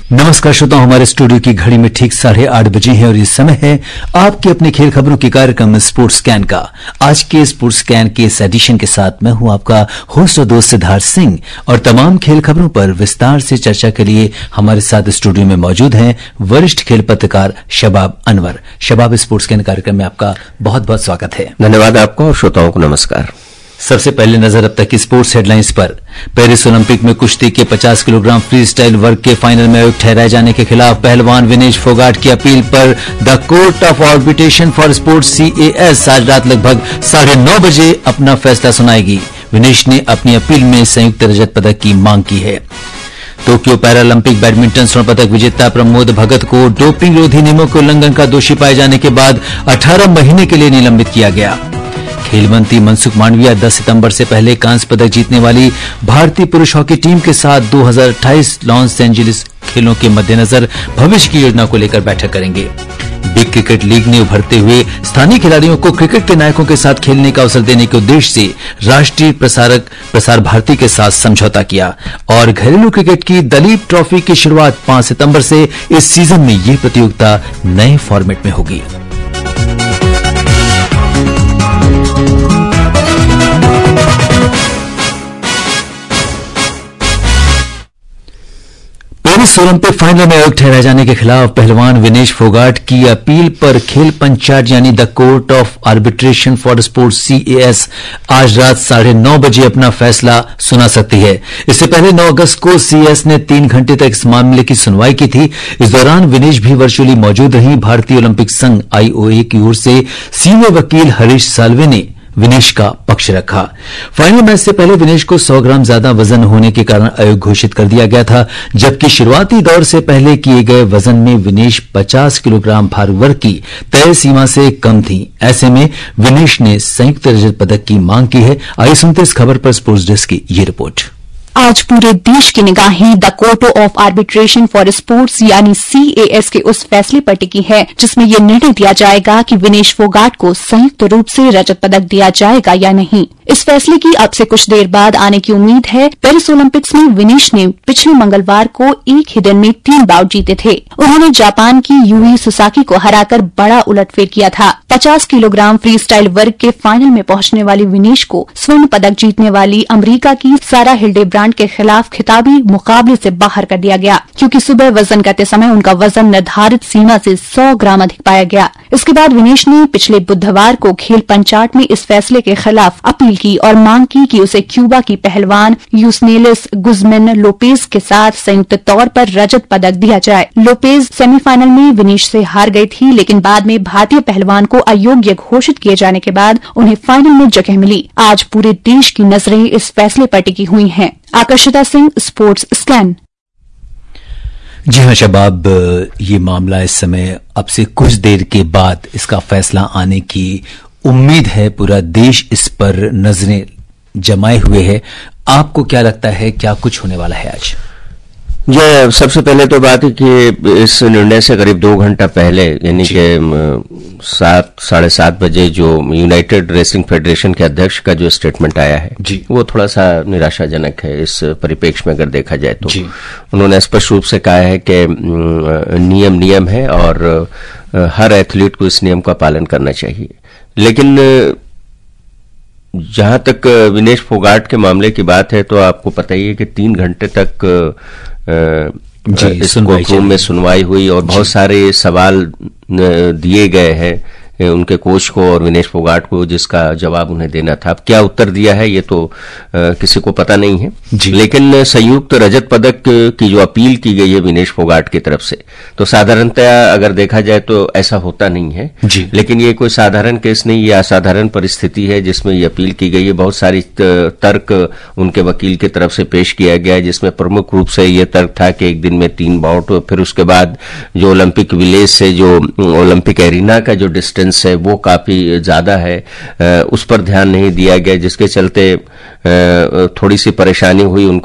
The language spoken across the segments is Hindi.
नमस्कार श्रोताओं, हमारे स्टूडियो की घड़ी में ठीक 8:30 बजे है और ये समय है आपके अपने खेल खबरों के कार्यक्रम स्पोर्ट्स स्कैन का। आज के स्पोर्ट्स स्कैन के इस एडिशन के साथ मैं हूं आपका होस्ट और दोस्त सिद्धार्थ सिंह और तमाम खेल खबरों पर विस्तार से चर्चा के लिए हमारे साथ स्टूडियो में मौजूद हैं वरिष्ठ खेल पत्रकार शबाब अनवर। शबाब, स्पोर्ट्स स्कैन कार्यक्रम में आपका बहुत बहुत स्वागत है। धन्यवाद आपको और श्रोताओं को नमस्कार। सबसे पहले नजर अब तक की स्पोर्ट्स हेडलाइंस पर। पेरिस ओलंपिक में कुश्ती के 50 किलोग्राम फ्री स्टाइल वर्ग के फाइनल में अयोग्य ठहराए जाने के खिलाफ पहलवान विनेश फोगाट की अपील पर the court of arbitration for sports CAS आज रात लगभग 9:30 बजे अपना फैसला सुनाएगी। विनेश ने अपनी अपील में संयुक्त रजत पदक की मांग की है। टोक्यो पैरालंपिक बैडमिंटन स्वर्ण पदक विजेता प्रमोद भगत को डोपिंग रोधी नियमों के उल्लंघन का दोषी पाए जाने के बाद 18 महीने के लिए निलंबित किया गया। खेल मंत्री मनसुख मांडविया 10 सितंबर से पहले कांस्य पदक जीतने वाली भारतीय पुरुष हॉकी टीम के साथ 2028 लॉस एंजेलिस खेलों के मद्देनजर भविष्य की योजना को लेकर बैठक करेंगे। बिग क्रिकेट लीग ने उभरते हुए स्थानीय खिलाड़ियों को क्रिकेट के नायकों के साथ खेलने का अवसर देने के उद्देश्य से राष्ट्रीय प्रसार भारती के साथ समझौता किया और घरेलू क्रिकेट की दलीप ट्रॉफी की शुरुआत 5 सितंबर से इस सीजन में यह प्रतियोगिता नए फॉर्मेट में होगी। पेरिस ओलंपिक फाइनल में अयोग्य ठहराए जाने के खिलाफ पहलवान विनेश फोगाट की अपील पर खेल पंचायत यानी the court of arbitration for sports CAS आज रात 9:30 बजे अपना फैसला सुना सकती है। इससे पहले 9 अगस्त को CAS ने 3 घंटे तक इस मामले की सुनवाई की थी। इस दौरान विनेश भी वर्चुअली मौजूद रही। भारतीय ओलंपिक संघ IOA की ओर से सीनियर वकील हरीश साल्वे ने विनेश का पक्ष रखा। फाइनल मैच से पहले विनेश को 100 ग्राम ज्यादा वजन होने के कारण अयोग्य घोषित कर दिया गया था, जबकि शुरुआती दौर से पहले किए गए वजन में विनेश 50 किलोग्राम भार वर्ग की तय सीमा से कम थी। ऐसे में विनेश ने संयुक्त रजत पदक की मांग की है। आइए सुनते इस खबर पर स्पोर्ट्स डेस्क की ये रिपोर्ट। आज पूरे देश की निगाहें the court of arbitration for sports यानी CAS के उस फैसले पर टिकी है जिसमें यह निर्णय दिया जाएगा कि विनेश फोगाट को संयुक्त रूप से रजत पदक दिया जाएगा या नहीं। इस फैसले की अब से कुछ देर बाद आने की उम्मीद है। पेरिस ओलंपिक्स में विनेश ने पिछले मंगलवार को एक ही दिन में 3 बाउट जीते थे। उन्होंने जापान की यूई सुसाकी को हराकर बड़ा उलटफेर किया था। 50 किलोग्राम फ्री स्टाइल वर्ग के फाइनल में पहुंचने वाली विनेश को स्वर्ण पदक जीतने वाली अमेरिका की सारा हिल्डेब्रांड के खिलाफ खिताबी मुकाबले से बाहर कर दिया गया, क्योंकि सुबह वजन करते समय उनका वजन निर्धारित सीमा से 100 ग्राम अधिक पाया गया। इसके बाद विनेश ने पिछले बुधवार को खेल पंचायत में इस फैसले के खिलाफ अपील की और मांग की कि उसे क्यूबा की पहलवान यूसनेलिस गुज़मैन लोपेज के साथ संयुक्त तौर पर रजत पदक दिया जाए। लोपेज सेमीफाइनल में विनेश से हार गई थी, लेकिन बाद में भारतीय पहलवान को अयोग्य घोषित किए जाने के बाद उन्हें फाइनल में जगह मिली। आज पूरे देश की नजरें इस फैसले पर टिकी हुई हैं। Akarshita Singh, sports scan. जी हाँ शबाब, ये मामला इस समय अब से कुछ देर के बाद इसका फैसला आने की उम्मीद है। पूरा देश इस पर नजरें जमाए हुए है। आपको क्या लगता है, क्या कुछ होने वाला है आज? ये सबसे पहले तो बात है कि इस निर्णय से करीब 2 घंटा पहले यानी कि 7-7:30 बजे जो यूनाइटेड रेसलिंग फेडरेशन के अध्यक्ष का जो स्टेटमेंट आया है जी, वो थोड़ा सा निराशाजनक है इस परिप्रेक्ष्य में अगर देखा जाए तो। उन्होंने स्पष्ट रूप से कहा है कि नियम है और हर एथलीट को इस नियम का पालन करना चाहिए। लेकिन जहां तक विनेश फोगाट के मामले की बात है तो आपको पता ही है कि 3 घंटे तक इस कोर्टरूम में सुनवाई हुई और बहुत सारे सवाल दिए गए हैं उनके कोच को और विनेश फोगाट को, जिसका जवाब उन्हें देना था। अब क्या उत्तर दिया है ये तो किसी को पता नहीं है। लेकिन संयुक्त रजत पदक की जो अपील की गई है विनेश फोगाट की तरफ से, तो साधारणतया अगर देखा जाए तो ऐसा होता नहीं है। लेकिन ये कोई साधारण केस नहीं, ये असाधारण परिस्थिति है जिसमें ये अपील की गई है। बहुत सारी तर्क उनके वकील की तरफ से पेश किया गया है, जिसमें प्रमुख रूप से ये तर्क था कि एक दिन में 3 बाउट, फिर उसके बाद जो ओलंपिक विलेज से जो ओलंपिक एरिना का जो डिस्टेंस है वो काफी ज्यादा है, उस पर ध्यान नहीं दिया गया, जिसके चलते थोड़ी सी परेशानी हुई उनको वेट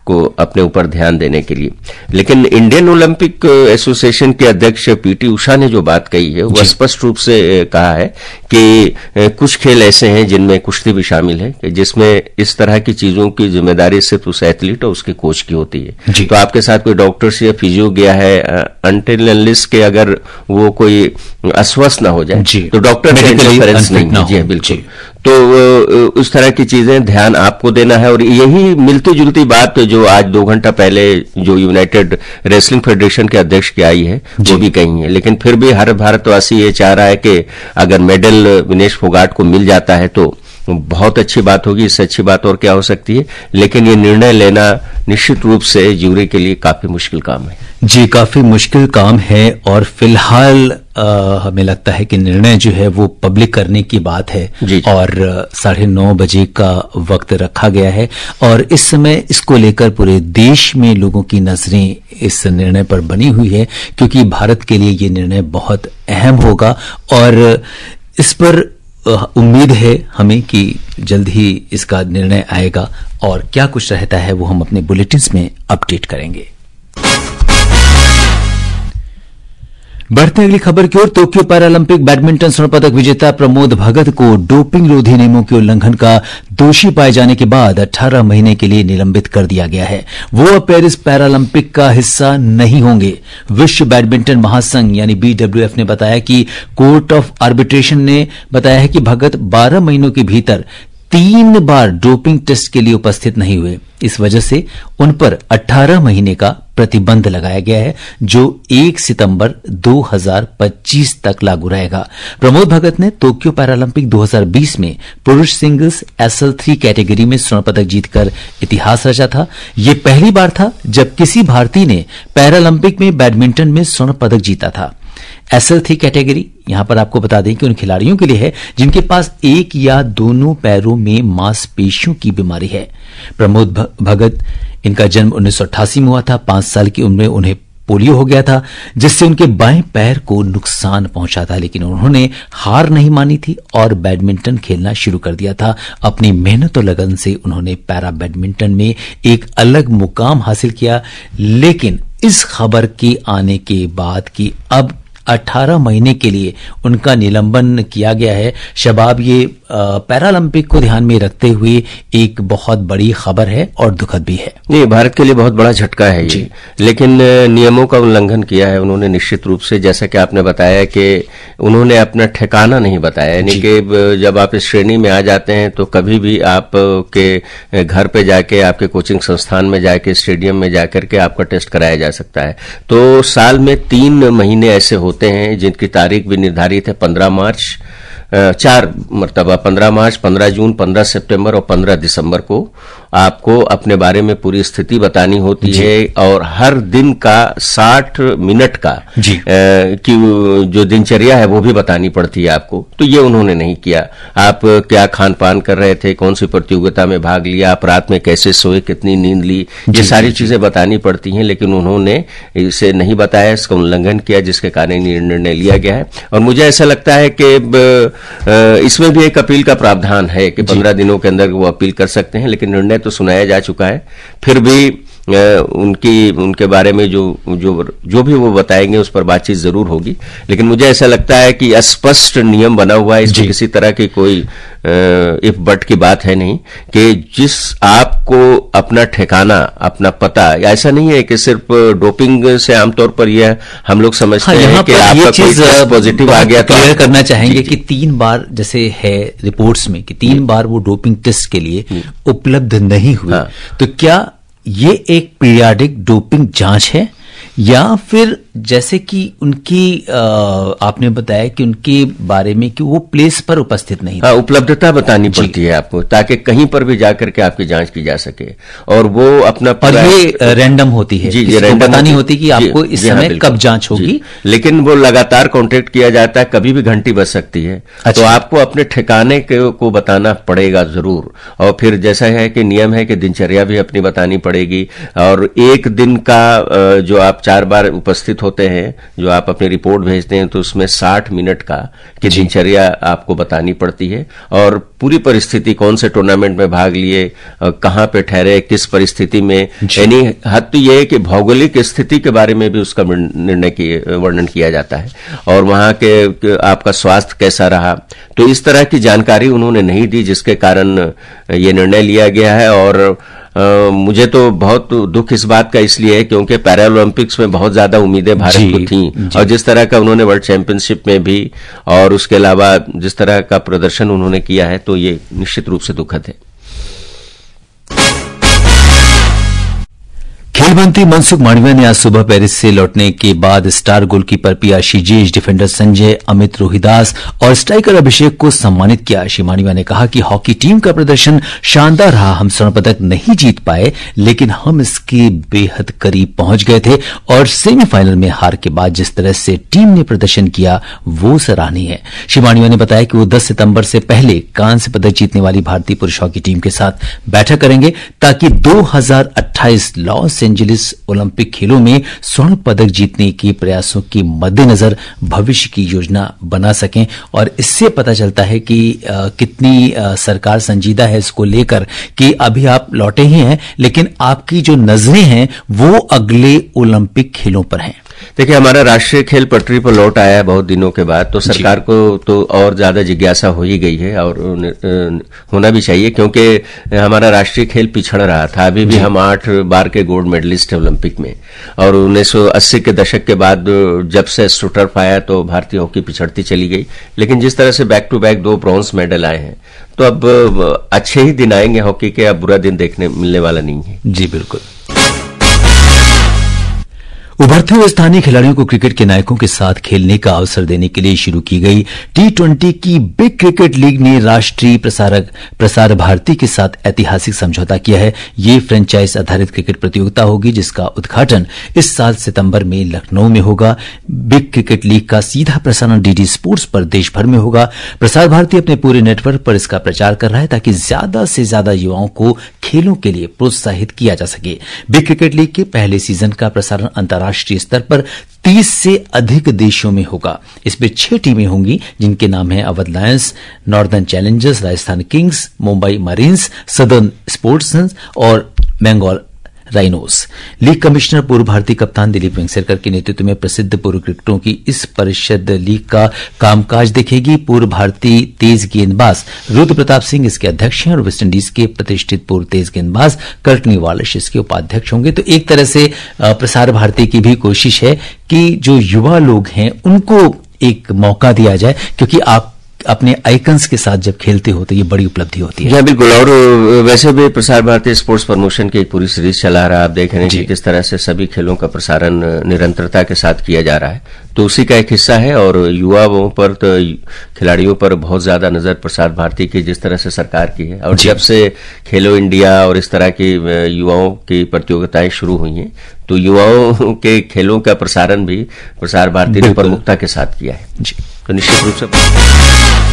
आपको अपने ऊपर ध्यान देने के लिए। लेकिन इंडियन ओलंपिक एसोसिएशन के अध्यक्ष पीटी उषा ने जो बात कही है वह स्पष्ट रूप से कहा है कि कुछ खेल ऐसे हैं जिनमें कुश्ती भी शामिल है, जिसमें इस तरह की चीजों की जिम्मेदारी सिर्फ उस एथलीट और उसके कोच की होती है। तो आपके साथ कोई डॉक्टर से या फिजियो गया है, अनटिल अनलेस के अगर वो कोई अस्वस्थ ना हो जाए तो डॉक्टर से इंटरफेरेंस नहीं। जी बिल्कुल। तो उस तरह की चीजें ध्यान आपको देना है। और यही मिलती जुलती बात जो आज 2 घंटा पहले जो यूनाइटेड रेसलिंग फेडरेशन के अध्यक्ष की आई है वो भी कही है। लेकिन फिर भी हर भारतवासी ये चाह रहा है कि अगर मेडल विनेश फोगाट को मिल जाता है तो बहुत अच्छी बात होगी। इससे अच्छी बात और क्या हो सकती है। लेकिन ये निर्णय लेना निश्चित रूप से ज्यूरी के लिए काफी मुश्किल काम है। जी, काफी मुश्किल काम है। और फिलहाल हमें लगता है कि निर्णय जो है वो पब्लिक करने की बात है और 9:30 बजे का वक्त रखा गया है। और इस समय इसको लेकर पूरे देश में लोगों की नजरें इस निर्णय पर बनी हुई है, क्योंकि भारत के लिए ये निर्णय बहुत अहम होगा। और इस पर उम्मीद है हमें कि जल्द ही इसका निर्णय आएगा। और क्या कुछ रहता है वो हम अपने बुलेटिन्स में अपडेट करेंगे। बढ़ते अगली खबर की ओर। टोक्यो पैरालंपिक बैडमिंटन स्वर्ण पदक विजेता प्रमोद भगत को डोपिंग रोधी नियमों के उल्लंघन का दोषी पाए जाने के बाद 18 महीने के लिए निलंबित कर दिया गया है। वो अब पेरिस पैरालंपिक का हिस्सा नहीं होंगे। विश्व बैडमिंटन महासंघ यानी BWF ने बताया कि कोर्ट ऑफ आर्बिट्रेशन ने बताया है कि भगत 12 महीनों के भीतर 3 बार डोपिंग टेस्ट के लिए उपस्थित नहीं हुए। इस वजह से उन पर 18 महीने का प्रतिबंध लगाया गया है, जो 1 सितंबर 2025 तक लागू रहेगा। प्रमोद भगत ने टोक्यो पैरालंपिक 2020 में पुरुष सिंगल्स SL3 कैटेगरी में स्वर्ण पदक जीतकर इतिहास रचा था। यह पहली बार था जब किसी भारतीय ने पैरालंपिक में बैडमिंटन में स्वर्ण पदक जीता था। SL3 कैटेगरी यहां पर आपको बता दें कि उन खिलाड़ियों के लिए है जिनके पास एक या दोनों पैरों में मांसपेशियों की बीमारी है। प्रमोद भगत, इनका जन्म 1988 में हुआ था। 5 साल की उम्र में उन्हें पोलियो हो गया था, जिससे उनके बाएं पैर को नुकसान पहुंचा था। लेकिन उन्होंने हार नहीं मानी थी और बैडमिंटन खेलना शुरू कर दिया था। अपनी मेहनत और लगन से उन्होंने पैरा बैडमिंटन में एक अलग मुकाम हासिल किया। लेकिन इस खबर के आने के बाद कि अब 18 महीने के लिए उनका निलंबन किया गया है। शबाब, ये पैरालंपिक को ध्यान में रखते हुए एक बहुत बड़ी खबर है और दुखद भी है। नहीं, भारत के लिए बहुत बड़ा झटका है ये। लेकिन नियमों का उल्लंघन किया है उन्होंने निश्चित रूप से। जैसा कि आपने बताया कि उन्होंने अपना ठिकाना नहीं बताया, यानी कि जब आप इस श्रेणी में आ जाते हैं तो कभी भी आप के घर पे जाके, आपके कोचिंग संस्थान में जाके, स्टेडियम में जाकर के आपका टेस्ट कराया जा सकता है। तो साल में 3 महीने ऐसे होते हैं जिनकी तारीख भी निर्धारित है 15 मार्च, 4 मरतबा 15 मार्च, 15 जून, 15 सितंबर और 15 दिसंबर को आपको अपने बारे में पूरी स्थिति बतानी होती है। और हर दिन का 60 मिनट का की जो दिनचर्या है वो भी बतानी पड़ती है आपको। तो ये उन्होंने नहीं किया। आप क्या खान पान कर रहे थे, कौन सी प्रतियोगिता में भाग लिया, आप रात में कैसे सोए, कितनी नींद ली, ये सारी चीजें बतानी पड़ती हैं। लेकिन उन्होंने इसे नहीं बताया, इसका उल्लंघन किया, जिसके कारण ये निर्णय लिया गया है। और मुझे ऐसा लगता है कि इसमें भी एक अपील का प्रावधान है कि 15 दिनों के अंदर वो अपील कर सकते हैं। लेकिन निर्णय तो सुनाया जा चुका है। फिर भी उनके बारे में जो भी वो बताएंगे उस पर बातचीत जरूर होगी। लेकिन मुझे ऐसा लगता है कि स्पष्ट नियम बना हुआ है, इसमें किसी तरह की कोई इफ बट की बात है नहीं, कि जिस आपको अपना ठिकाना, अपना पता, ऐसा नहीं है कि सिर्फ डोपिंग से आमतौर पर यह हम लोग समझते हैं कि आपका कोई टेस्ट पॉजिटिव आ गया। क्लियर करना चाहेंगे कि 3 बार जैसे है रिपोर्ट्स में कि 3 बार वो डोपिंग टेस्ट के लिए उपलब्ध नहीं हुए। तो क्या ये एक पीरियाडिक डोपिंग जांच है या फिर जैसे कि उनकी आपने बताया कि उनके बारे में कि वो प्लेस पर उपस्थित नहीं था। उपलब्धता बतानी पड़ती है आपको, ताकि कहीं पर भी जाकर के आपकी जांच की जा सके। और वो अपना और ये रैंडम होती है, जी रैंडम बतानी होती कि आपको इस समय कब जांच होगी। लेकिन वो लगातार कांटेक्ट किया जाता है, कभी भी घंटी बज सकती है। तो आपको अपने ठिकाने को बताना पड़ेगा जरूर। और फिर जैसा है कि नियम है कि दिनचर्या भी अपनी बतानी पड़ेगी। और एक दिन का जो आप 4 बार उपस्थित होते हैं जो आप अपनी रिपोर्ट भेजते हैं, तो उसमें 60 मिनट की दिनचर्या आपको बतानी पड़ती है और पूरी परिस्थिति, कौन से टूर्नामेंट में भाग लिए, कहां पे ठहरे, किस परिस्थिति में, यानी हद तो यह है कि भौगोलिक स्थिति के बारे में भी उसका वर्णन किया जाता है और वहां के आपका स्वास्थ्य कैसा रहा। तो इस तरह की जानकारी उन्होंने नहीं दी, जिसके कारण ये निर्णय लिया गया है। और मुझे तो बहुत दुख इस बात का इसलिए है क्योंकि पैरालंपिक्स में बहुत ज्यादा उम्मीदें भारत को थीं और जिस तरह का उन्होंने वर्ल्ड चैंपियनशिप में भी और उसके अलावा जिस तरह का प्रदर्शन उन्होंने किया है, तो ये निश्चित रूप से दुखद है। खेल मंत्री मनसुख मांडविया ने आज सुबह पेरिस से लौटने के बाद star goalkeeper P Ashish, defender Sanjay, Amit Rohidas और स्ट्राइकर अभिषेक को सम्मानित किया। श्री मांडविया ने कहा कि हॉकी टीम का प्रदर्शन शानदार रहा। हम स्वर्ण पदक नहीं जीत पाए, लेकिन हम इसके बेहद करीब पहुंच गए थे और सेमीफाइनल में हार के बाद जिस तरह से टीम ने प्रदर्शन किया वो सराहनीय है। श्री मांडविया ने बताया कि वो 10 सितंबर से पहले कांस्य पदक जीतने वाली भारतीय पुरुष हॉकी टीम के साथ बैठक करेंगे ताकि 2028 लॉस एंजलिस ओलंपिक खेलों में स्वर्ण पदक जीतने के प्रयासों के मद्देनजर भविष्य की योजना बना सकें। और इससे पता चलता है कि कितनी सरकार संजीदा है इसको लेकर कि अभी आप लौटे ही हैं, लेकिन आपकी जो नजरें हैं वो अगले ओलंपिक खेलों पर हैं। देखिए, हमारा राष्ट्रीय खेल पटरी पर लौट आया है बहुत दिनों के बाद, तो सरकार को तो और ज्यादा जिज्ञासा हो ही गई है और होना भी चाहिए, क्योंकि हमारा राष्ट्रीय खेल पिछड़ रहा था। अभी भी हम 8 बार के गोल्ड मेडलिस्ट है ओलंपिक में और 1980 के दशक के बाद जब से स्टुटर्फ आया तो भारतीय हॉकी पिछड़ती चली गई। लेकिन जिस तरह से back to back 2 bronze medal आए हैं, तो अब अच्छे ही दिन आएंगे हॉकी के, अब बुरा दिन देखने मिलने वाला नहीं है। जी बिल्कुल। उभरते हुए स्थानीय खिलाड़ियों को क्रिकेट के नायकों के साथ खेलने का अवसर देने के लिए शुरू की गई T20 की बिग क्रिकेट लीग ने राष्ट्रीय प्रसार भारती के साथ ऐतिहासिक समझौता किया है। ये फ्रेंचाइज आधारित क्रिकेट प्रतियोगिता होगी जिसका उद्घाटन इस साल सितंबर में लखनऊ में होगा। बिग क्रिकेट लीग का सीधा प्रसारण डीडी स्पोर्ट्स पर देश भर में होगा। प्रसार भारती अपने पूरे नेटवर्क पर इसका प्रचार कर रहा है ताकि ज्यादा से ज्यादा युवाओं को खेलों के लिए प्रोत्साहित किया जा सके। बिग क्रिकेट लीग के पहले सीजन का प्रसारण अंतर्राष्ट्रीय स्तर पर 30 से अधिक देशों में होगा। इसमें 6 टीमें होंगी जिनके नाम हैं Awadh Lions, Northern Challengers, Rajasthan Kings, Mumbai Marines, Southern Sportsman और बंगाल राइनोस। लीग कमिश्नर पूर्व भारतीय कप्तान दिलीप वेंगसरकर के नेतृत्व में प्रसिद्ध पूर्व क्रिकेटरों की इस परिषद लीग का कामकाज देखेगी। पूर्व भारतीय तेज गेंदबाज रुद्र प्रताप सिंह इसके अध्यक्ष हैं और वेस्टइंडीज के प्रतिष्ठित पूर्व तेज गेंदबाज कर्टनी वालिश इसके उपाध्यक्ष होंगे। तो एक तरह से प्रसार भारती की भी कोशिश है कि जो युवा लोग हैं उनको एक मौका दिया जाए, क्योंकि आप अपने आइकन्स के साथ जब खेलते हो तो ये बड़ी उपलब्धि होती है। जी बिल्कुल। और वैसे भी प्रसार भारती स्पोर्ट्स प्रमोशन की एक पूरी सीरीज चला रहा है। आप देख रहे हैं कि किस तरह से सभी खेलों का प्रसारण निरंतरता के साथ किया जा रहा है, तो उसी का एक हिस्सा है। और युवाओं पर तो खिलाड़ियों पर बहुत ज्यादा नजर प्रसार भारती की जिस तरह से सरकार की है, और जब से खेलो इंडिया और इस तरह की युवाओं की प्रतियोगिताएं शुरू हुई हैं, तो युवाओं के खेलों का प्रसारण भी प्रसार भारती ने प्रमुखता के साथ किया है। जी, तो निश्चित रूप से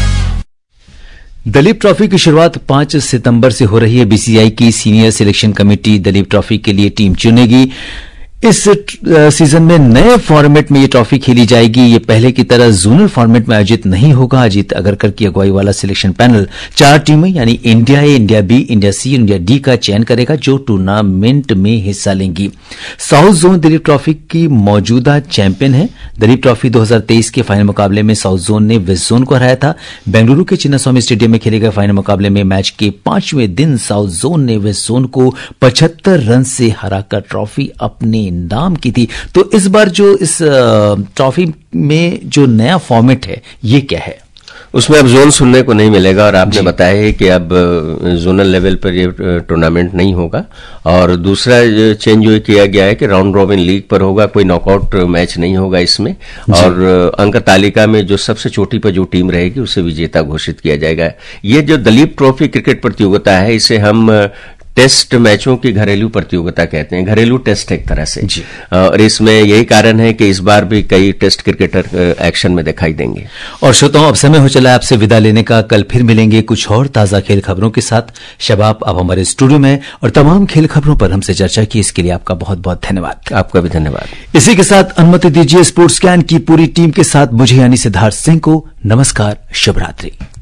दलीप ट्रॉफी की शुरुआत 5 सितंबर से हो रही है। बीसीसीआई की senior selection committee Duleep Trophy के लिए टीम चुनेगी। इस सीजन में नए फॉर्मेट में ये ट्रॉफी खेली जाएगी। ये पहले की तरह जोनल फॉर्मेट में आयोजित नहीं होगा। अजीत अगरकर की अगुवाई वाला सिलेक्शन पैनल 4 टीमें यानी India A, India B, India C, India D का चयन करेगा जो टूर्नामेंट में हिस्सा लेंगी। साउथ जोन दलीप ट्रॉफी की मौजूदा चैंपियन है। दलीप ट्रॉफी 2023 के फाइनल मुकाबले में साउथ जोन ने वेस्ट जोन को हराया था। बेंगलुरु के चिन्नास्वामी स्टेडियम में खेले गए फाइनल मुकाबले में मैच के 5वें दिन साउथ जोन ने वेस्ट जोन को 75 रन से हराकर ट्रॉफी अपने नाम की थी। तो इस बार जो इस ट्रॉफी में जो नया फॉर्मेट है ये क्या है? उसमें अब जोन सुनने को नहीं मिलेगा और आपने बताया है कि अब जोनल लेवल पर ये टूर्नामेंट नहीं होगा। और दूसरा चेंज जो किया गया है कि राउंड रॉबिन लीग पर होगा, कोई नॉकआउट मैच नहीं होगा इसमें। और अंक तालिका में जो सबसे चोटी पर जो टीम रहेगी उसे विजेता घोषित किया जाएगा। ये जो दलीप ट्रॉफी क्रिकेट प्रतियोगिता है इसे हम टेस्ट मैचों की घरेलू प्रतियोगिता कहते हैं, घरेलू टेस्ट एक तरह से जी। और इसमें यही कारण है कि इस बार भी कई टेस्ट क्रिकेटर एक्शन में दिखाई देंगे। और श्रोताओं, अब समय हो चला है आपसे विदा लेने का। कल फिर मिलेंगे कुछ और ताजा खेल खबरों के साथ। शबाब आप हमारे स्टूडियो में और तमाम खेल खबरों पर हमसे चर्चा की, इसके लिए आपका बहुत बहुत धन्यवाद। आपका भी धन्यवाद। इसी के साथ अनुमति दीजिए स्पोर्ट्स कैन की पूरी टीम के साथ मुझे यानी सिद्धार्थ सिंह को नमस्कार, शुभ रात्रि।